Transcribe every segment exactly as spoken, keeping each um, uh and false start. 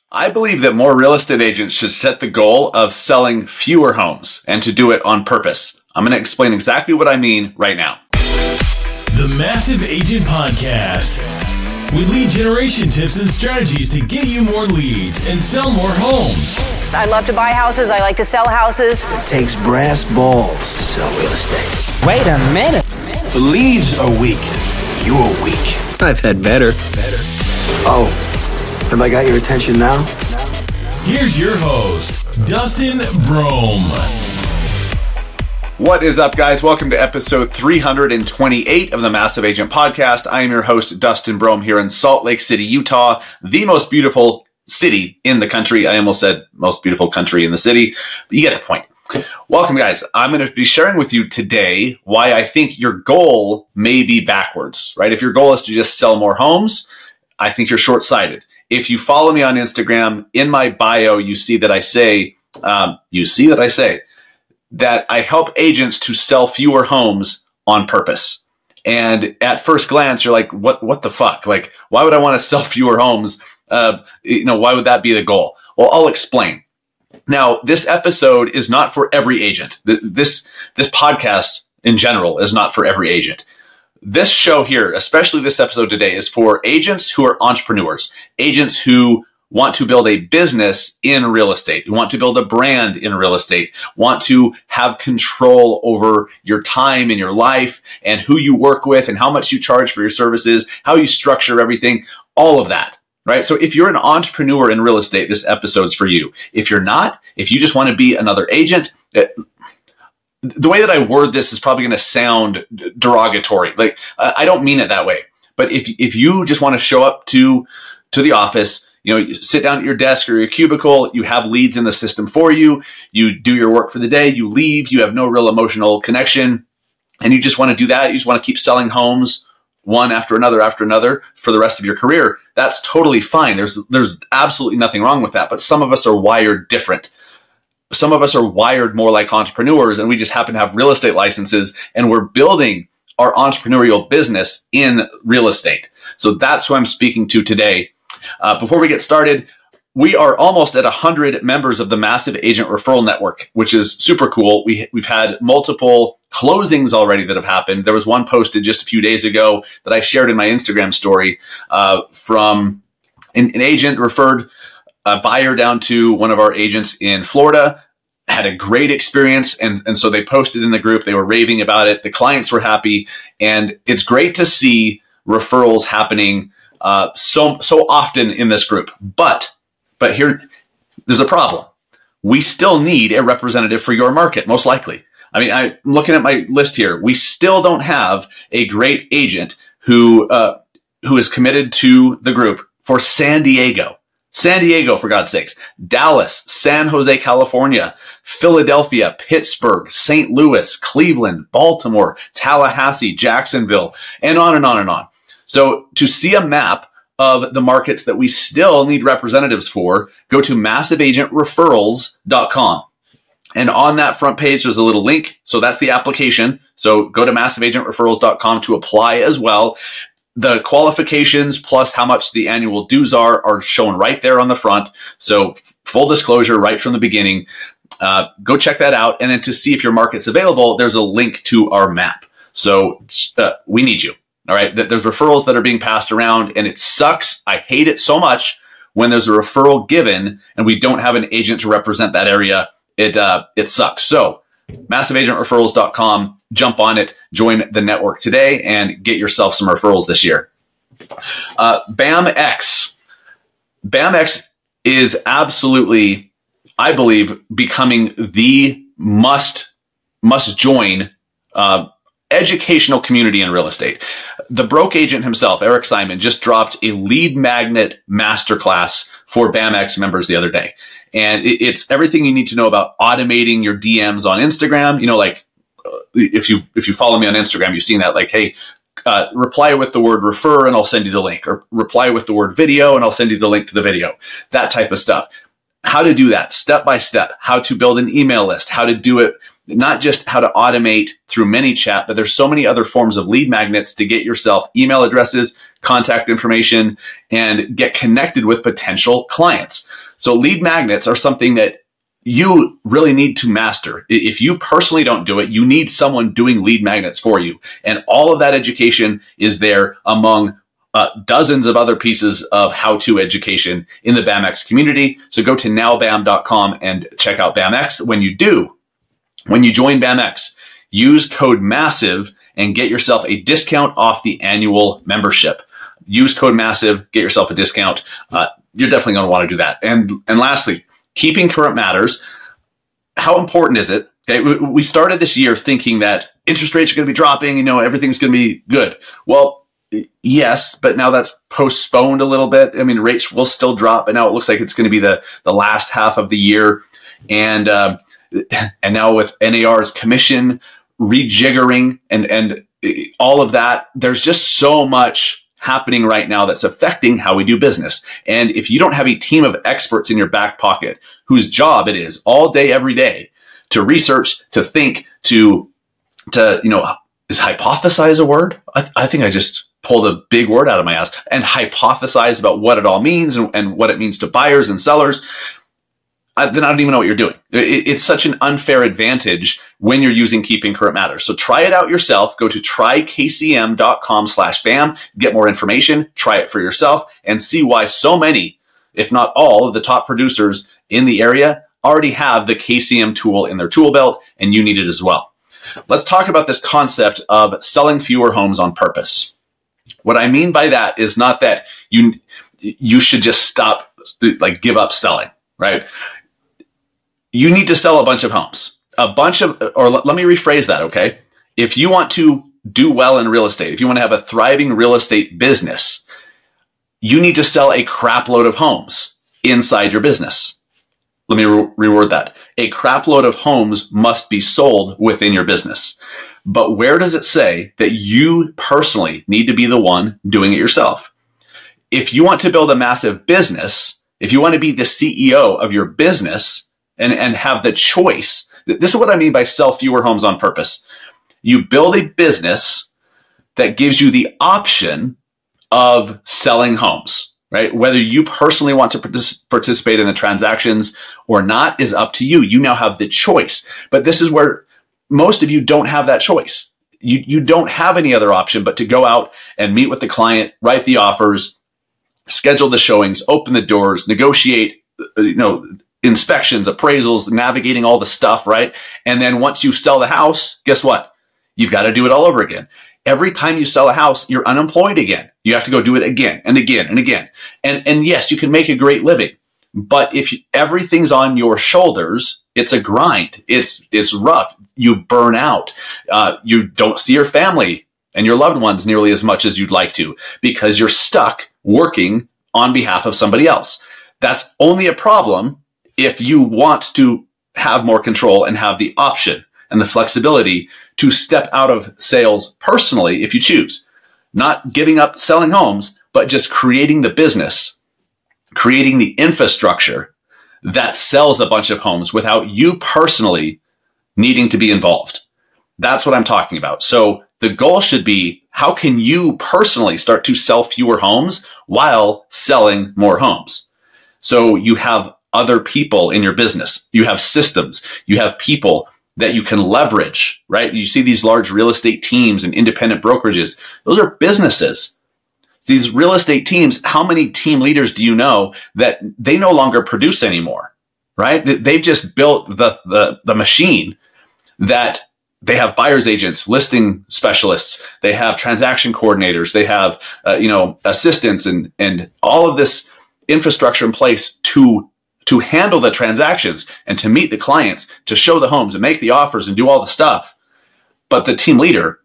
I believe that more real estate agents should set the goal of selling fewer homes and to do it on purpose. I'm going to explain exactly what I mean right now. The Massive Agent Podcast, with lead generation tips and strategies to get you more leads and sell more homes. I love to buy houses. I like to sell houses. It takes brass balls to sell real estate. Wait a minute. The leads are weak. You're weak. I've had better. Better. Oh, have I got your attention now? Here's your host, Dustin Brome. What is up, guys? Welcome to episode three hundred twenty-eight of the Massive Agent Podcast. I am your host, Dustin Brome, here in Salt Lake City, Utah, the most beautiful city in the country. I almost said most beautiful country in the city, but you get the point. Welcome, guys. I'm going to be sharing with you today why I think your goal may be backwards, right? If your goal is to just sell more homes, I think you're short-sighted. If you follow me on Instagram, in my bio, you see that I say, um, you see that I say that I help agents to sell fewer homes on purpose. And at first glance, you're like, what, what the fuck? Like, why would I want to sell fewer homes? Uh, you know, why would that be the goal? Well, I'll explain. Now, this episode is not for every agent. This, this podcast in general is not for every agent. This show here, especially this episode today, is for agents who are entrepreneurs, agents who want to build a business in real estate, who want to build a brand in real estate, want to have control over your time and your life and who you work with and how much you charge for your services, how you structure everything, all of that, right? So if you're an entrepreneur in real estate, this episode's for you. If you're not, if you just want to be another agent, it, the way that I word this is probably going to sound derogatory. Like, I don't mean it that way. But if if you just want to show up to to the office, you know, you sit down at your desk or your cubicle, you have leads in the system for you, you do your work for the day, you leave, you have no real emotional connection, and you just want to do that, you just want to keep selling homes one after another after another for the rest of your career, that's totally fine. There's there's absolutely nothing wrong with that. But some of us are wired different. Some of us are wired more like entrepreneurs, and we just happen to have real estate licenses, and we're building our entrepreneurial business in real estate. So that's who I'm speaking to today. Uh, before we get started, we are almost at one hundred members of the Massive Agent Referral Network, which is super cool. We, we've had multiple closings already that have happened. There was one posted just a few days ago that I shared in my Instagram story uh, from an, an agent referred a buyer down to one of our agents in Florida, had a great experience. And, and so they posted in the group, they were raving about it. The clients were happy. And it's great to see referrals happening uh, so, so often in this group. But, but here, there's a problem. We still need a representative for your market, most likely. I mean, I'm looking at my list here. We still don't have a great agent who, uh, who is committed to the group for San Diego. San Diego, for God's sakes, Dallas, San Jose, California, Philadelphia, Pittsburgh, Saint Louis, Cleveland, Baltimore, Tallahassee, Jacksonville, and on and on and on. So to see a map of the markets that we still need representatives for, go to massive agent referrals dot com. And on that front page, there's a little link. So that's the application. So go to massive agent referrals dot com to apply as well. The qualifications plus how much the annual dues are are shown right there on the front. So full disclosure right from the beginning. Uh, go check that out. And then to see if your market's available, there's a link to our map. So uh, we need you. All right. There's referrals that are being passed around, and it sucks. I hate it so much when there's a referral given and we don't have an agent to represent that area. It uh, it sucks. So massive agent referrals dot com. Jump on it, join the network today, and get yourself some referrals this year. Uh, BAMX. BAMX is absolutely, I believe, becoming the must, must join uh, educational community in real estate. The broke agent himself, Eric Simon, just dropped a lead magnet masterclass for BAMX members the other day. And it's everything you need to know about automating your D Ms on Instagram. You know, like, if you if you follow me on Instagram, you've seen that, like, hey, uh, reply with the word refer and I'll send you the link, or reply with the word video and I'll send you the link to the video, that type of stuff. How to do that step by step, how to build an email list, how to do it, not just how to automate through ManyChat, but there's so many other forms of lead magnets to get yourself email addresses, contact information, and get connected with potential clients. So lead magnets are something that you really need to master. If you personally don't do it, you need someone doing lead magnets for you. And all of that education is there among uh, dozens of other pieces of how-to education in the BAMX community. So go to now bam dot com and check out BAMX. When you do, when you join BAMX, use code MASSIVE and get yourself a discount off the annual membership. Use code MASSIVE, get yourself a discount. Uh, you're definitely going to want to do that. And and lastly, keeping current matters. How important is it? Okay, we started this year thinking that interest rates are going to be dropping, you know, everything's going to be good. Well, yes, but now that's postponed a little bit. I mean, rates will still drop, but now it looks like it's going to be the, the last half of the year. And um, and now with N A R's commission rejiggering and, and all of that, there's just so much happening right now that's affecting how we do business. And if you don't have a team of experts in your back pocket whose job it is all day, every day to research, to think, to, to, you know, is hypothesize a word? I, th- I think I just pulled a big word out of my ass and hypothesize about what it all means and, and what it means to buyers and sellers. I, then I don't even know what you're doing. It, it's such an unfair advantage when you're using Keeping Current Matters. So try it out yourself. Go to try K C M dot com slash bam, get more information, try it for yourself, and see why so many, if not all, of the top producers in the area already have the K C M tool in their tool belt, and you need it as well. Let's talk about this concept of selling fewer homes on purpose. What I mean by that is not that you you should just stop, like give up selling, right? You need to sell a bunch of homes, a bunch of, or let, let me rephrase that, okay? If you want to do well in real estate, if you want to have a thriving real estate business, you need to sell a crap load of homes inside your business. Let me re- reword that. A crap load of homes must be sold within your business. But where does it say that you personally need to be the one doing it yourself? If you want to build a massive business, if you want to be the C E O of your business, And, and have the choice. This is what I mean by sell fewer homes on purpose. You build a business that gives you the option of selling homes, right? Whether you personally want to partic- participate in the transactions or not is up to you. You now have the choice. But this is where most of you don't have that choice. You, you don't have any other option but to go out and meet with the client, write the offers, schedule the showings, open the doors, negotiate, you know, inspections, appraisals, navigating all the stuff, right? And then once you sell the house, guess what? You've got to do it all over again. Every time you sell a house, you're unemployed again. You have to go do it again and again and again. And, and yes, you can make a great living, but if you, everything's on your shoulders, it's a grind. It's, it's rough. You burn out. Uh, you don't see your family and your loved ones nearly as much as you'd like to because you're stuck working on behalf of somebody else. That's only a problem if you want to have more control and have the option and the flexibility to step out of sales personally if you choose. Not giving up selling homes, but just creating the business, creating the infrastructure that sells a bunch of homes without you personally needing to be involved. That's what I'm talking about. So the goal should be, how can you personally start to sell fewer homes while selling more homes? So you have other people in your business. You have systems. You have people that you can leverage, right? You see these large real estate teams and independent brokerages. Those are businesses. These real estate teams, how many team leaders do you know that they no longer produce anymore, right? They've just built the, the, the machine that they have buyer's agents, listing specialists. They have transaction coordinators. They have, uh, you know, assistants and, and all of this infrastructure in place to to handle the transactions and to meet the clients, to show the homes and make the offers and do all the stuff. But the team leader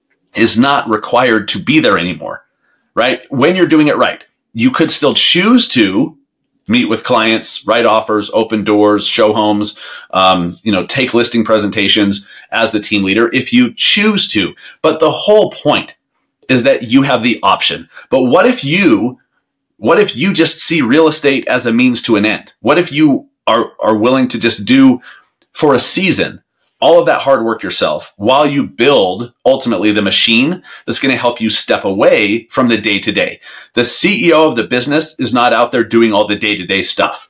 is not required to be there anymore, right? When you're doing it right, you could still choose to meet with clients, write offers, open doors, show homes, um, you know, take listing presentations as the team leader if you choose to. But the whole point is that you have the option. But what if you What if you just see real estate as a means to an end? What if you are, are willing to just do for a season all of that hard work yourself while you build ultimately the machine that's going to help you step away from the day to day? The C E O of the business is not out there doing all the day to day stuff.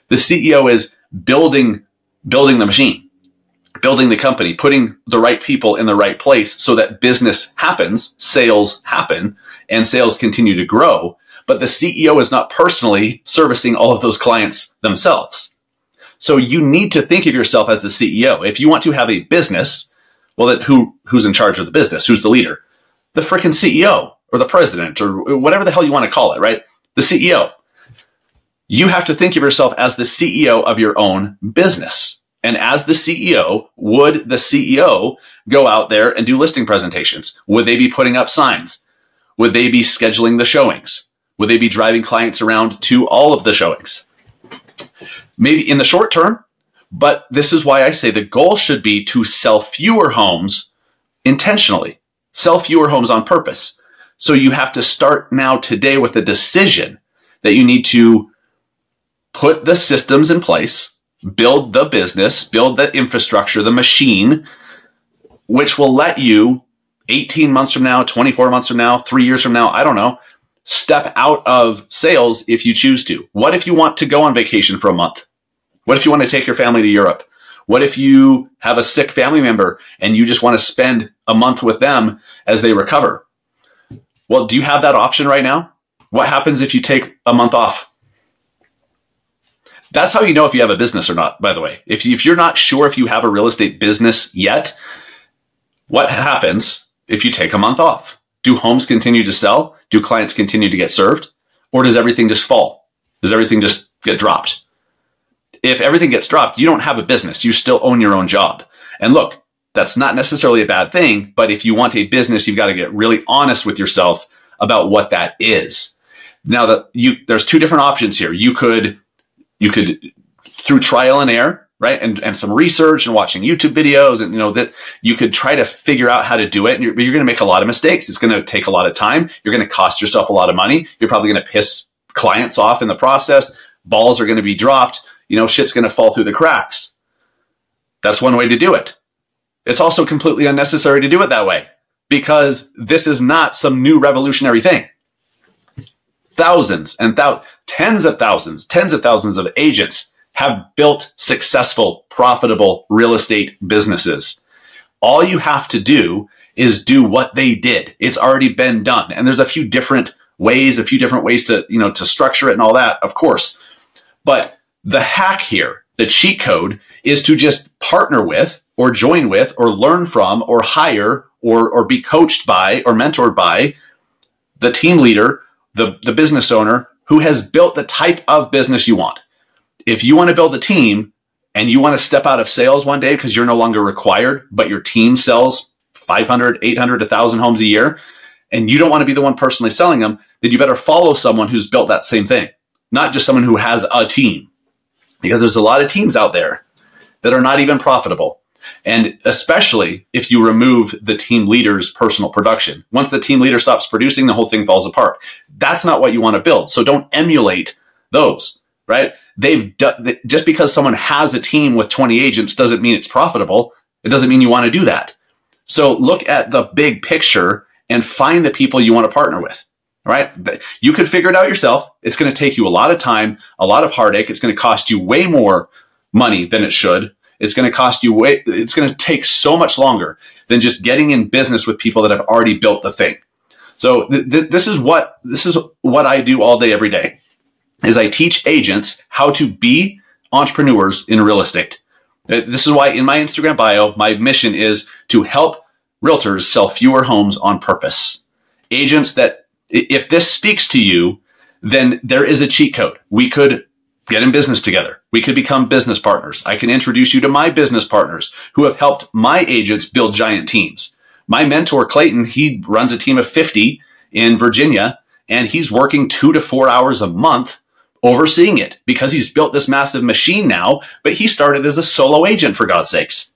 The C E O is building, building the machine, building the company, putting the right people in the right place so that business happens, sales happen, and sales continue to grow. But the C E O is not personally servicing all of those clients themselves. So you need to think of yourself as the C E O. If you want to have a business, well, then who, who's in charge of the business? Who's the leader? The freaking C E O or the president or whatever the hell you want to call it, right? The C E O. You have to think of yourself as the C E O of your own business. And as the C E O, would the C E O go out there and do listing presentations? Would they be putting up signs? Would they be scheduling the showings? Would they be driving clients around to all of the showings? Maybe in the short term, but this is why I say the goal should be to sell fewer homes intentionally, sell fewer homes on purpose. So you have to start now today with a decision that you need to put the systems in place, build the business, build the infrastructure, the machine, which will let you eighteen months from now, twenty-four months from now, three years from now, I don't know, step out of sales if you choose to. What if you want to go on vacation for a month? What if you want to take your family to Europe? What if you have a sick family member and you just want to spend a month with them as they recover? Well, do you have that option right now? What happens if you take a month off? That's how you know if you have a business or not, by the way. If, you, if you're not sure if you have a real estate business yet, what happens if you take a month off? Do homes continue to sell? Do clients continue to get served? Or does everything just fall? Does everything just get dropped? If everything gets dropped, you don't have a business. You still own your own job. And look, that's not necessarily a bad thing, but if you want a business, you've got to get really honest with yourself about what that is. Now, that you, there's two different options here. You could, you could, through trial and error, right, and and some research and watching YouTube videos, and you know that you could try to figure out how to do it. And you're, you're going to make a lot of mistakes. It's going to take a lot of time. You're going to cost yourself a lot of money. You're probably going to piss clients off in the process. Balls are going to be dropped. You know, shit's going to fall through the cracks. That's one way to do it. It's also completely unnecessary to do it that way because this is not some new revolutionary thing. Thousands and thou- tens of thousands, tens of thousands of agents have built successful, profitable real estate businesses. All you have to do is do what they did. It's already been done. And there's a few different ways, a few different ways to, you know, to structure it and all that, of course. But the hack here, the cheat code, is to just partner with or join with or learn from or hire or, or be coached by or mentored by the team leader, the, the business owner who has built the type of business you want. If you want to build a team and you want to step out of sales one day because you're no longer required, but your team sells five hundred, eight hundred, one thousand homes a year, and you don't want to be the one personally selling them, then you better follow someone who's built that same thing, not just someone who has a team. Because there's a lot of teams out there that are not even profitable. And especially if you remove the team leader's personal production. Once the team leader stops producing, the whole thing falls apart. That's not what you want to build. So don't emulate those, right? They've done, just because someone has a team with twenty agents doesn't mean it's profitable. It doesn't mean you want to do that. So look at the big picture and find the people you want to partner with. All right. You could figure it out yourself. It's going to take you a lot of time, a lot of heartache. It's going to cost you way more money than it should. It's going to cost you way, it's going to take so much longer than just getting in business with people that have already built the thing. So th- th- this is what, this is what I do all day, every day, is I teach agents how to be entrepreneurs in real estate. This is why in my Instagram bio, my mission is to help realtors sell fewer homes on purpose. Agents that, if this speaks to you, then there is a cheat code. We could get in business together. We could become business partners. I can introduce you to my business partners who have helped my agents build giant teams. My mentor, Clayton, he runs a team of fifty in Virginia, and he's working two to four hours a month overseeing it because he's built this massive machine now, but he started as a solo agent, for God's sakes.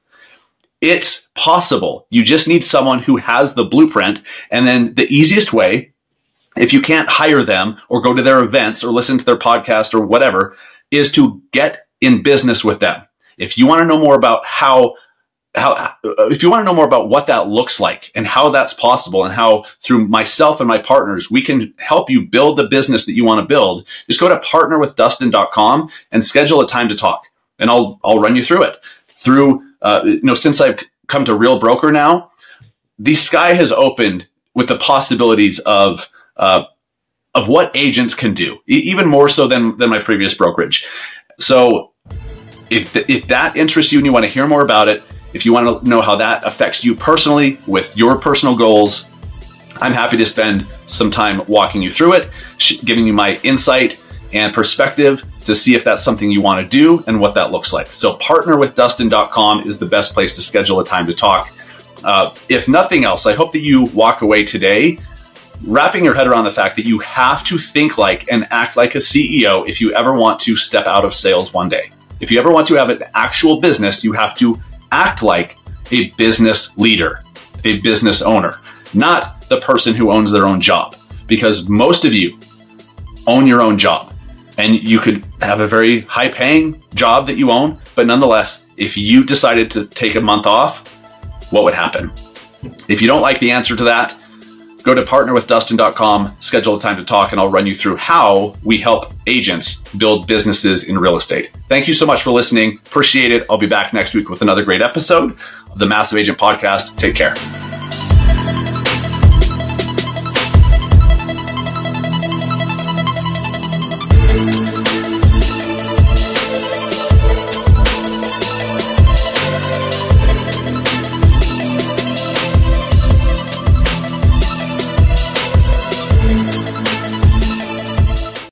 It's possible. You just need someone who has the blueprint, and then the easiest way, if you can't hire them or go to their events or listen to their podcast or whatever, is to get in business with them. If you want to know more about how how, if you want to know more about what that looks like and how that's possible and how through myself and my partners, we can help you build the business that you want to build, just go to partner with dustin dot com and schedule a time to talk. And I'll, I'll run you through it. Through, uh, you know, since I've come to Real Broker now, the sky has opened with the possibilities of, uh, of what agents can do, e- even more so than, than my previous brokerage. So if, th- if that interests you and you want to hear more about it, if you want to know how that affects you personally with your personal goals, I'm happy to spend some time walking you through it, sh- giving you my insight and perspective to see if that's something you want to do and what that looks like. So partner with dustin dot com is the best place to schedule a time to talk. Uh, if nothing else, I hope that you walk away today wrapping your head around the fact that you have to think like and act like a C E O if you ever want to step out of sales one day. If you ever want to have an actual business, you have to act like a business leader, a business owner, not the person who owns their own job, because most of you own your own job and you could have a very high paying job that you own. But nonetheless, if you decided to take a month off, what would happen? If you don't like the answer to that, go to partner with dustin dot com, schedule a time to talk, and I'll run you through how we help agents build businesses in real estate. Thank you so much for listening. Appreciate it. I'll be back next week with another great episode of the Massive Agent Podcast. Take care.